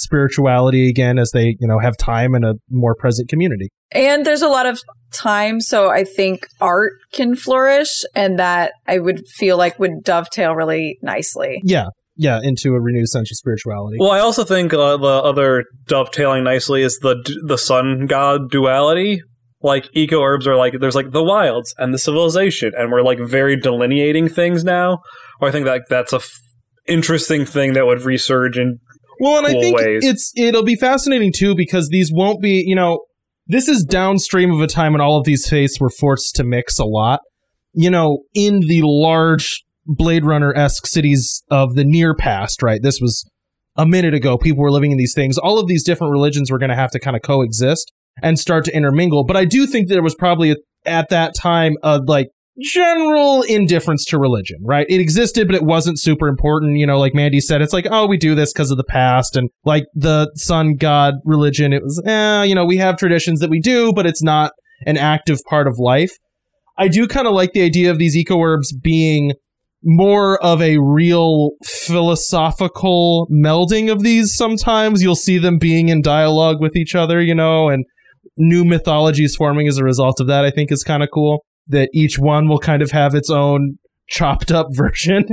spirituality again as they, have time and a more present community. And there's a lot of time, so I think art can flourish, and that I would feel like would dovetail really nicely. Yeah, into a renewed sense of spirituality. Well, I also think the other dovetailing nicely is the sun god duality. Like, eco-herbs are like, there's like the wilds and the civilization, and we're like very delineating things now. Or I think that's a interesting thing that would resurge in well, and cool I think ways. It'll be fascinating too, because these won't be, this is downstream of a time when all of these faiths were forced to mix a lot. In the large Blade Runner-esque cities of the near past, right? This was a minute ago. People were living in these things. All of these different religions were going to have to kind of coexist and start to intermingle. But I do think there was probably at that time a general indifference to religion, right? It existed, but it wasn't super important. Like Mandy said, it's like, oh, we do this because of the past. And like the sun god religion, it was, we have traditions that we do, but it's not an active part of life. I do kind of like the idea of these eco-herbs being more of a real philosophical melding of these. Sometimes you'll see them being in dialogue with each other, and new mythologies forming as a result of that. I think is kind of cool that each one will kind of have its own chopped up version,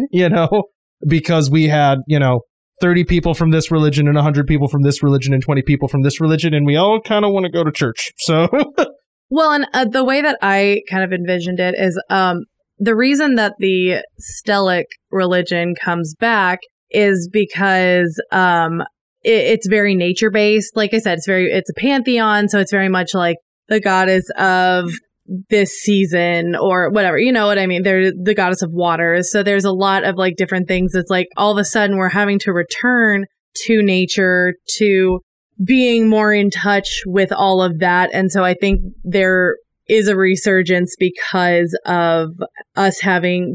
because we had, 30 people from this religion and 100 people from this religion and 20 people from this religion, and we all kind of want to go to church. So well, and the way that I kind of envisioned it is the reason that the Stelic religion comes back is because it's very nature based. Like I said, it's a pantheon, so it's very much like the goddess of this season or whatever. You know what I mean? They're the goddess of water. So there's a lot of like different things. It's like all of a sudden we're having to return to nature, to being more in touch with all of that. And so I think there is a resurgence because of us having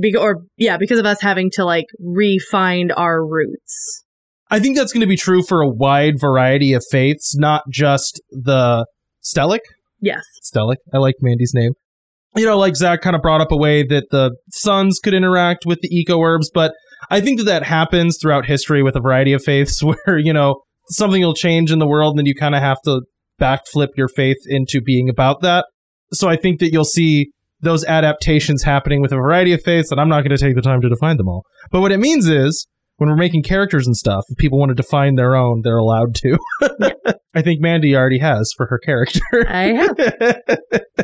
to like re-find our roots. I think that's going to be true for a wide variety of faiths, not just the Stelic. Yes. Stelic. I like Mandy's name. Like Zach kind of brought up a way that the suns could interact with the eco-herbs, but I think that happens throughout history with a variety of faiths where, something will change in the world and then you kind of have to backflip your faith into being about that. So I think that you'll see those adaptations happening with a variety of faiths, and I'm not going to take the time to define them all. But what it means is, when we're making characters and stuff, if people want to define their own, they're allowed to. I think Mandy already has for her character. I have.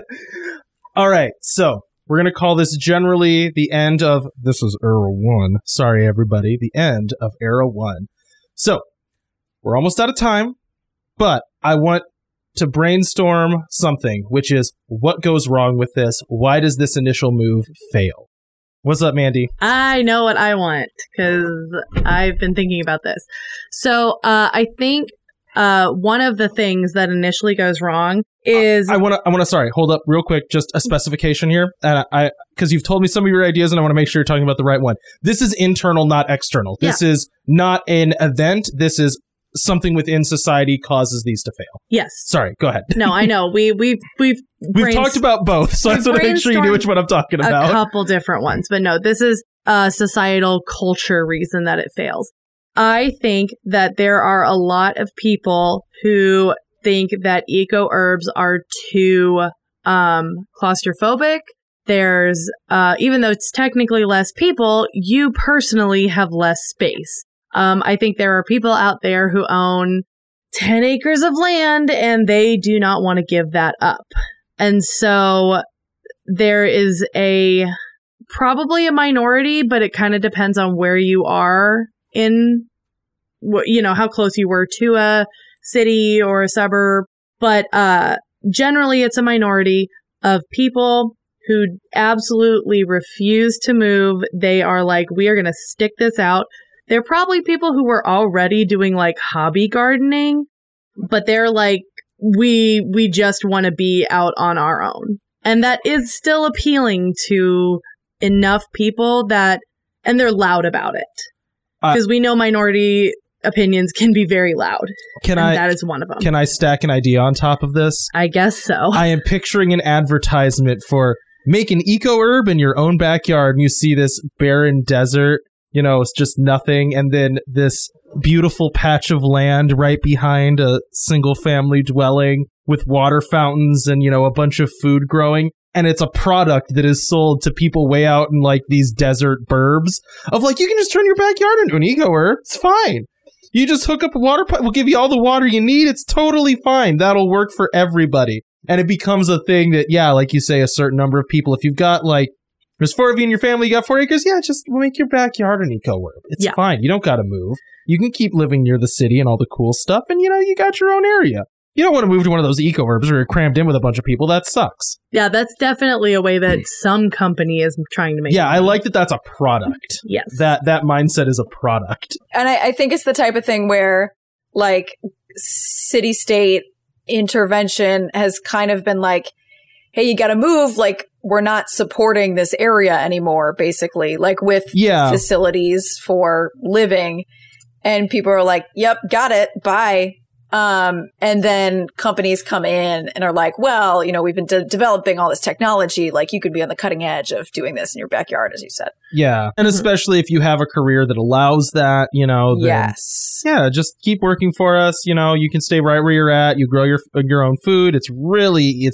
All right, so we're going to call this generally the end of... This is Era 1. Sorry, everybody. The end of Era 1. So, we're almost out of time, but I want to brainstorm something, which is what goes wrong with this? Why does this initial move fail? What's up, Mandy? I know what I want because I've been thinking about this. So I think one of the things that initially goes wrong is... I want to, sorry, hold up real quick, just a specification here. And because you've told me some of your ideas and I want to make sure you're talking about the right one. This is internal, not external. This is not an event. This is something within society causes these to fail. Yes. Sorry, go ahead. No, I know. We've talked about both, so I just want to make sure you knew which one I'm talking about. A couple different ones, but no, this is a societal culture reason that it fails. I think that there are a lot of people who think that eco-herbs are too claustrophobic. There's, even though it's technically less people, you personally have less space. I think there are people out there who own 10 acres of land and they do not want to give that up. And so there is probably a minority, but it kind of depends on where you are in, how close you were to a city or a suburb. But generally it's a minority of people who absolutely refuse to move. They are like, we are going to stick this out. They're probably people who were already doing like hobby gardening, but they're like, we just want to be out on our own. And that is still appealing to enough people and they're loud about it. Because we know minority opinions can be very loud. That is one of them. Can I stack an idea on top of this? I guess so. I am picturing an advertisement for make an eco-herb in your own backyard, and you see this barren desert. You know, it's just nothing. And then this beautiful patch of land right behind a single family dwelling with water fountains and, you know, a bunch of food growing. And it's a product that is sold to people way out in like these desert burbs of like, you can just turn your backyard into an eco herb. It's fine. You just hook up a water pipe. We'll give you all the water you need. It's totally fine. That'll work for everybody. And it becomes a thing that, yeah, like you say, a certain number of people, if you've got like, there's 4 of you in your family, you got 4 acres, yeah, just make your backyard an eco herb. It's fine. You don't got to move. You can keep living near the city and all the cool stuff. And, you know, you got your own area. You don't want to move to one of those eco herbs where you're crammed in with a bunch of people. That sucks. Yeah, that's definitely a way that some company is trying to make Yeah, money. I like that that's a product. Yes. That mindset is a product. And I think it's the type of thing where, like, city-state intervention has kind of been like, hey, you got to move. Like, we're not supporting this area anymore, basically, like with facilities for living. And people are like, yep, got it. Bye. And then companies come in and are like, well, you know, we've been developing all this technology. Like, you could be on the cutting edge of doing this in your backyard, as you said. Yeah. And especially if you have a career that allows that, you know, then, yes. Yeah, just keep working for us. You know, you can stay right where you're at. You grow your own food. It's really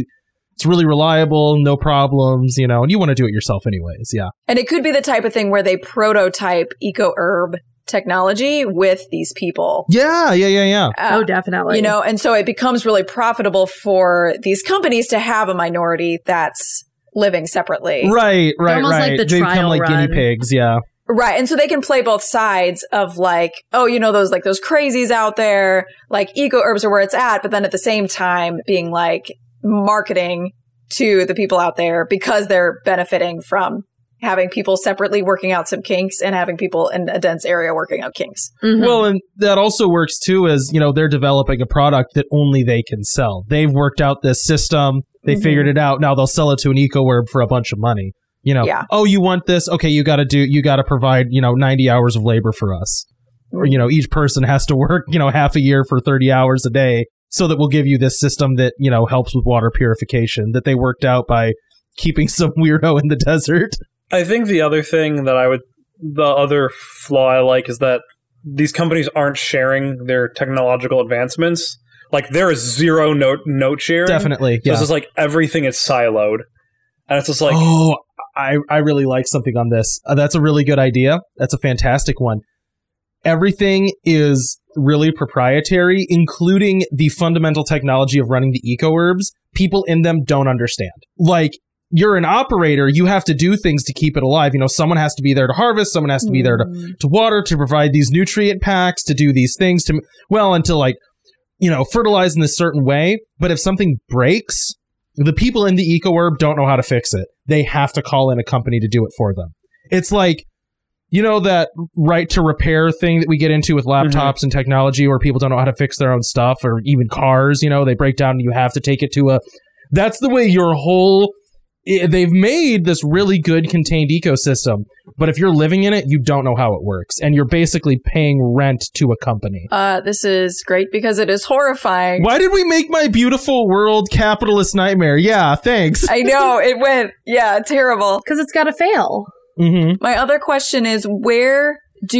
reliable, no problems, you know, and you want to do it yourself anyways. Yeah. And it could be the type of thing where they prototype eco herb technology with these people. Yeah. Oh, definitely. You know, and so it becomes really profitable for these companies to have a minority that's living separately. Right. Almost like the they become trial like run. guinea pigs. Yeah. Right. And so they can play both sides of like, oh, you know, those crazies out there, like eco herbs are where it's at. But then at the same time being like marketing to the people out there because they're benefiting from having people separately working out some kinks and having people in a dense area working out kinks. Mm-hmm. Well, and that also works too as, you know, they're developing a product that only they can sell. They've worked out this system. They figured it out. Now they'll sell it to an eco herb for a bunch of money. You know, oh, you want this? Okay, you got to provide, you know, 90 hours of labor for us. Or, you know, each person has to work, you know, half a year for 30 hours a day so that we'll give you this system that, you know, helps with water purification that they worked out by keeping some weirdo in the desert. I think the other thing that the other flaw I like is that these companies aren't sharing their technological advancements. Like, there is zero note sharing. Definitely, yeah. So it's just like everything is siloed. And it's just like... Oh, I really like something on this. That's a really good idea. That's a fantastic one. Everything is really proprietary, including the fundamental technology of running the eco herbs. People in them don't understand. Like, you're an operator, you have to do things to keep it alive. You know, someone has to be there to harvest, someone has to be there to water, to provide these nutrient packs, to do these things, to like, you know, fertilize in a certain way. But if something breaks, the people in the eco herb don't know how to fix it. They have to call in a company to do it for them. It's like, you know, that right to repair thing that we get into with laptops and technology where people don't know how to fix their own stuff, or even cars, you know, they break down and you have to take it to that's the way your whole... They've made this really good contained ecosystem, but if you're living in it, you don't know how it works, and you're basically paying rent to a company. This is great because it is horrifying. Why did we make my beautiful world capitalist nightmare? Yeah, thanks. I know, it went, terrible. Because it's got to fail. Mm-hmm. My other question is, where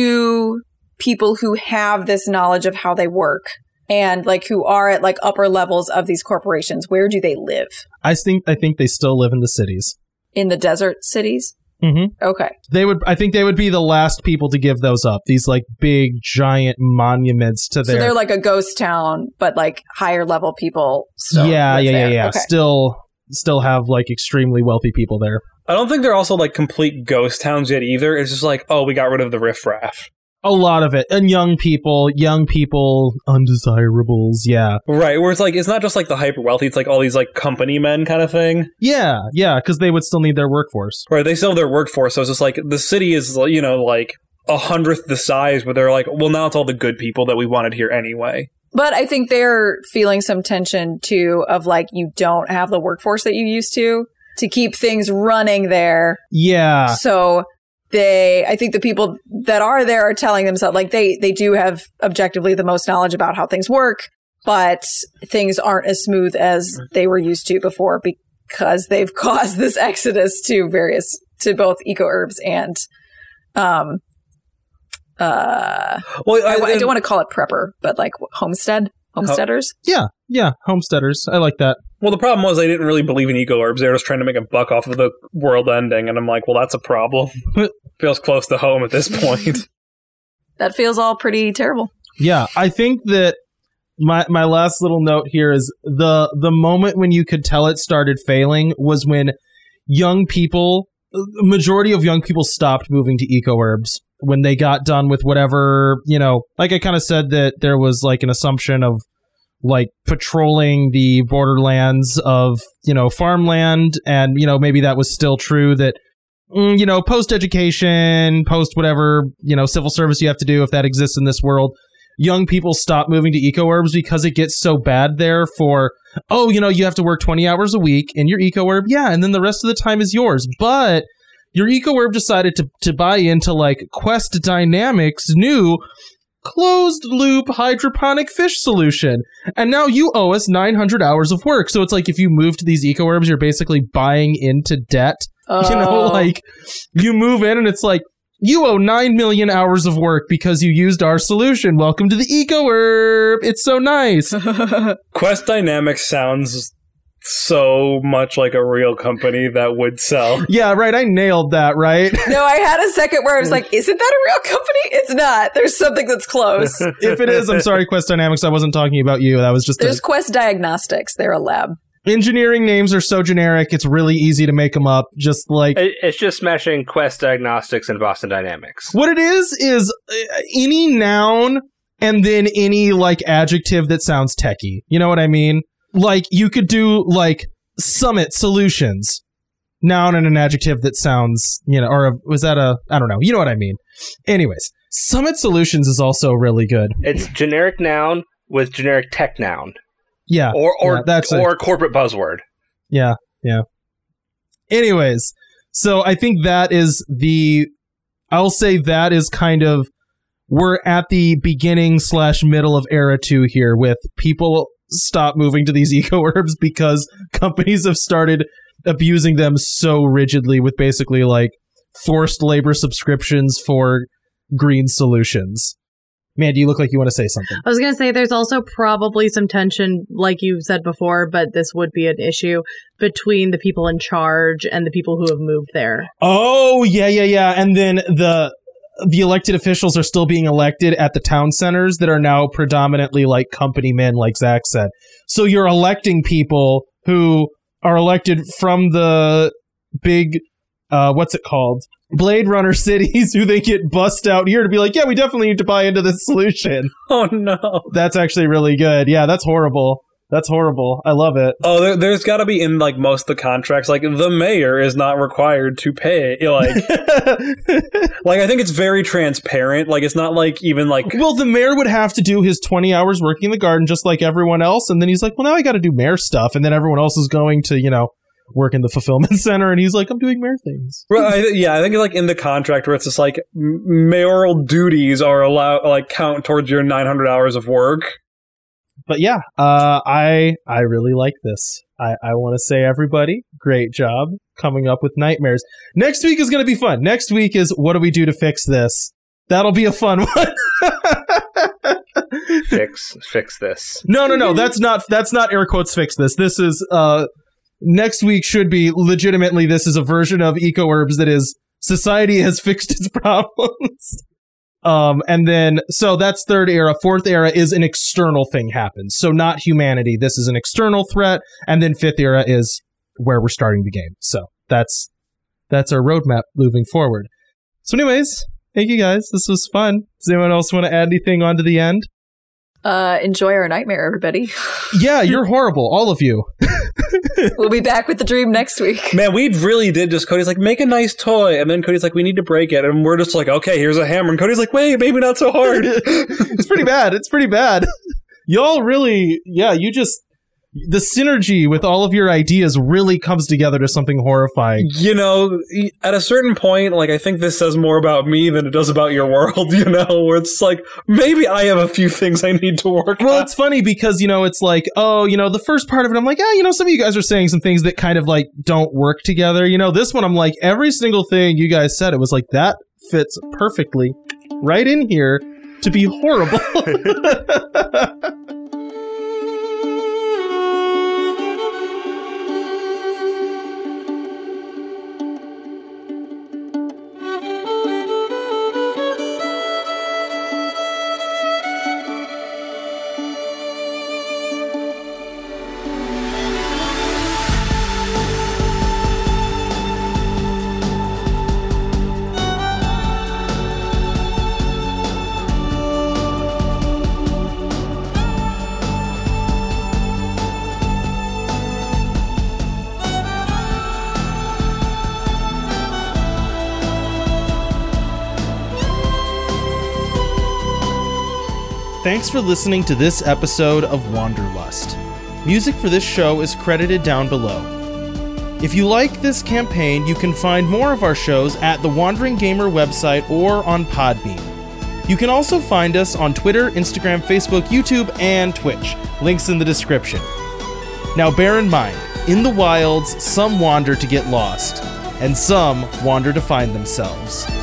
do people who have this knowledge of how they work and like who are at like upper levels of these corporations, where do they live? I think they still live in the cities. In the desert cities? Mm-hmm. Okay. I think they would be the last people to give those up. These like big giant monuments to their... So they're like a ghost town, but like higher level people still Yeah. live there. Okay. Still have like extremely wealthy people there. I don't think they're also like complete ghost towns yet either. It's just like, oh, we got rid of the riffraff. A lot of it. And young people, undesirables, yeah. Right, where it's like, it's not just like the hyper wealthy, it's like all these like company men kind of thing. Yeah, because they would still need their workforce. Right, they still have their workforce, so it's just like, the city is, you know, like 100th the size, but they're like, well, now it's all the good people that we wanted here anyway. But I think they're feeling some tension too of like, you don't have the workforce that you used to keep things running there. Yeah. So... I think the people that are there are telling themselves, like, they do have objectively the most knowledge about how things work, but things aren't as smooth as they were used to before because they've caused this exodus to both eco herbs and Well, I don't want to call it prepper, but like homesteaders. Yeah, homesteaders. I like that. Well, the problem was they didn't really believe in eco-herbs. They were just trying to make a buck off of the world ending, and I'm like, well, that's a problem. Feels close to home at this point. That feels all pretty terrible. Yeah, I think that my last little note here is the moment when you could tell it started failing was when majority of young people stopped moving to eco-herbs when they got done with whatever, like I kind of said that there was like an assumption of like patrolling the borderlands of, farmland. And, maybe that was still true that, post-education, post-whatever, civil service you have to do if that exists in this world, young people stop moving to eco-herbs because it gets so bad there for, you have to work 20 hours a week in your eco-herb. Yeah, and then the rest of the time is yours. But your eco-herb decided to buy into like Quest Dynamics' new closed-loop hydroponic fish solution. And now you owe us 900 hours of work. So it's like if you move to these eco-herbs, you're basically buying into debt. Like you move in and it's like, you owe 9 million hours of work because you used our solution. Welcome to the eco-herb. It's so nice. Quest Dynamics sounds so much like a real company that would sell. Yeah, right. I nailed that, right? No, I had a second where I was like, isn't that a real company? It's not. There's something that's close. If it is, I'm sorry, Quest Dynamics. I wasn't talking about you. That was just There's Quest Diagnostics. They're a lab. Engineering names are so generic, it's really easy to make them up. Just like it's just smashing Quest Diagnostics and Boston Dynamics. What it is any noun and then any like adjective that sounds techie. You know what I mean? Like you could do like Summit Solutions, noun and an adjective that sounds, or was that I don't know. You know what I mean? Anyways, Summit Solutions is also really good. It's generic noun with generic tech noun. Yeah. Or corporate buzzword. Yeah. Anyways, so I think I'll say that is kind of, we're at the beginning / middle of era 2 here with people stop moving to these eco-herbs because companies have started abusing them so rigidly with basically like forced labor subscriptions for green solutions. Man, you look like you want to say something. I was going to say there's also probably some tension, like you said before, but this would be an issue between the people in charge and the people who have moved there. Oh, yeah. And then the elected officials are still being elected at the town centers that are now predominantly like company men, like Zach said. So you're electing people who are elected from the big, what's it called? Blade Runner cities who they get bussed out here to be like, yeah, we definitely need to buy into this solution. Oh, no. That's actually really good. Yeah, that's horrible. I love it. Oh, there's got to be in like most of the contracts, like the mayor is not required to pay. Like, like I think it's very transparent. Like it's not like even like. Well, the mayor would have to do his 20 hours working in the garden just like everyone else, and then he's like, well, now I got to do mayor stuff, and then everyone else is going to work in the fulfillment center, and he's like, I'm doing mayor things. Right? I think like in the contract where it's just like mayoral duties are allowed, like count towards your 900 hours of work. But yeah, I really like this. I want to say, everybody, great job coming up with nightmares. Next week is going to be fun. Next week is what do we do to fix this? That'll be a fun one. Fix this. No. That's not air quotes fix this. This is next week should be legitimately, this is a version of eco-herbs that is society has fixed its problems. And then, so that's third era. Fourth era is an external thing happens. So not humanity. This is an external threat. And then fifth era is where we're starting the game. So that's our roadmap moving forward. So anyways, thank you guys. This was fun. Does anyone else want to add anything onto the end? Enjoy our nightmare, everybody. Yeah, you're horrible. All of you. We'll be back with the dream next week. Man, we really did just, Cody's like, make a nice toy. And then Cody's like, we need to break it. And we're just like, okay, here's a hammer. And Cody's like, wait, maybe not so hard. It's pretty bad. Y'all really, yeah, the synergy with all of your ideas really comes together to something horrifying. At a certain point, like, I think this says more about me than it does about your world, where it's like, maybe I have a few things I need to work on. Well, it's funny because, it's like, the first part of it, I'm like, some of you guys are saying some things that kind of like don't work together. This one, I'm like, every single thing you guys said, it was like, that fits perfectly right in here to be horrible. Thanks for listening to this episode of Wanderlust. Music for this show is credited down below. If you like this campaign, you can find more of our shows at the Wandering Gamer website or on Podbean. You can also find us on Twitter, Instagram, Facebook, YouTube, and Twitch. Links in the description. Now bear in mind, in the wilds, some wander to get lost, and some wander to find themselves.